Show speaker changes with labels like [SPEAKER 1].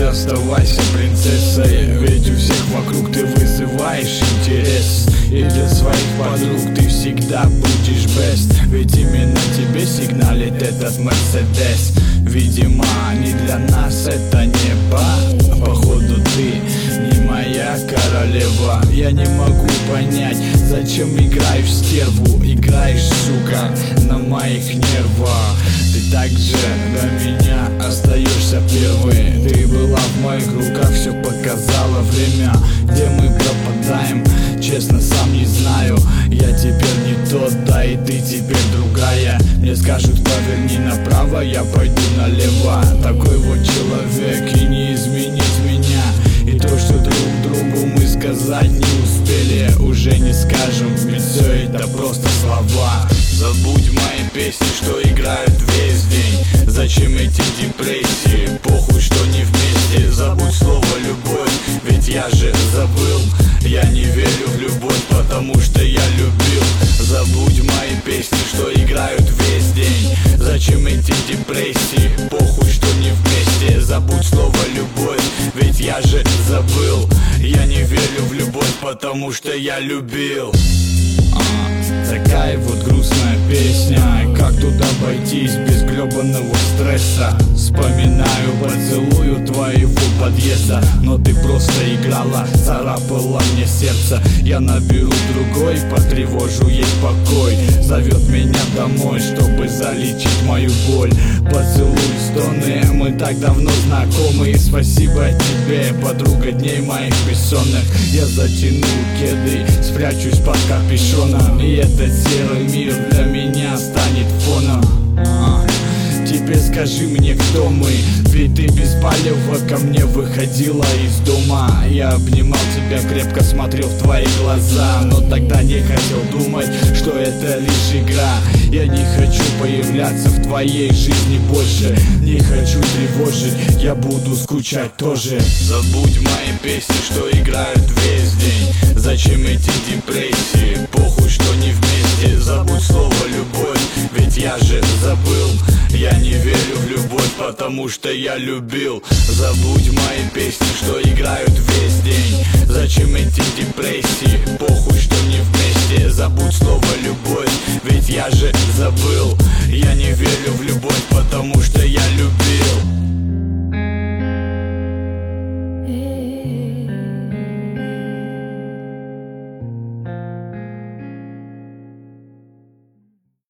[SPEAKER 1] оставайся принцессой, ведь у всех вокруг ты вызываешь интерес. И для своих подруг ты всегда будешь best, ведь именно тебе сигналит этот Мерседес. Видимо, не для нас это небо, походу ты не моя королева. Я не могу понять, зачем играешь в стерву, играешь, сука, на моих нервах. Ты также для меня остаешься первой. Ты была в моих руках, все показало время. Где мы пропадаем, честно сам не знаю. Я теперь не тот, да и ты теперь другая. Мне скажут поверни направо, я пойду налево. Такой вот человек, и не изменить меня. И то, что друг другу мы сказать не успели, уже не скажем, ведь все это просто слова. Забудь мои песни, что играют весь день. Зачем эти депрессии, похуй, что не вместе. Забудь слово любовь, ведь я же забыл. Я не верю в любовь, потому что я любил. Забудь мои песни, что играют весь день. Зачем эти депрессии, похуй, что не вместе. Забудь слово любовь, ведь я же забыл. Я не верю в любовь, потому что я любил. Такая вот грустная песня. Как тут обойтись без гребаного стресса? Вспоминаю поцелую твоего подъезда, но ты просто играла, царапала мне сердце. Я наберу другой, потревожу ей покой. Зовет меня домой, чтобы залечить мою боль. Поцелуй, стоны, мы так давно знакомы. Спасибо тебе, подруга дней моих бессонных. Я затяну кеды, спрячусь под капюшоном, и этот серый мир для меня станет фоном. Теперь скажи мне, кто мы, ведь ты без палева ко мне выходила из дома. Я обнимал тебя крепко, смотрел в твои глаза, но тогда не хотел думать, что это лишь игра. Я не хочу появляться в твоей жизни больше, не хочу тревожить, я буду скучать тоже. Забудь мои песни, что играют весь день. Зачем эти депрессии, похуй, что не вместе. Забудь слово любовь, ведь я же забыл. Я не верю в любовь, потому что я любил. Забудь мои песни, что играют весь день. Зачем эти депрессии, похуй, что не вместе. Забудь слово любовь, ведь я же забыл.